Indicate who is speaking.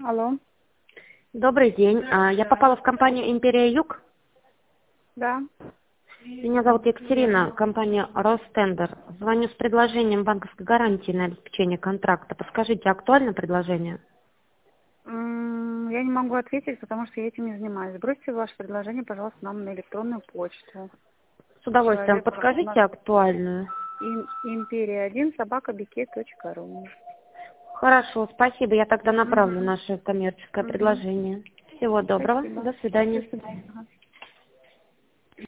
Speaker 1: Алло,
Speaker 2: Добрый день. Я попала в компанию «Империя Юг».
Speaker 1: да.
Speaker 2: Меня зовут Екатерина, компания «Ростендер». Звоню с предложением банковской гарантии на обеспечение контракта. Подскажите, актуально предложение?
Speaker 1: Я не могу ответить, потому что я этим не занимаюсь. Бросьте ваше предложение, пожалуйста, нам на электронную почту.
Speaker 2: С удовольствием.
Speaker 1: Человек у нас
Speaker 2: Подскажите актуальную.
Speaker 1: imperia1@bk.ru.
Speaker 2: Хорошо, спасибо. Я тогда направлю
Speaker 1: Мгм.
Speaker 2: наше коммерческое
Speaker 1: Мгм.
Speaker 2: предложение. Всего доброго.
Speaker 1: Спасибо.
Speaker 2: До
Speaker 1: До
Speaker 2: свидания.
Speaker 1: свидания. Ага.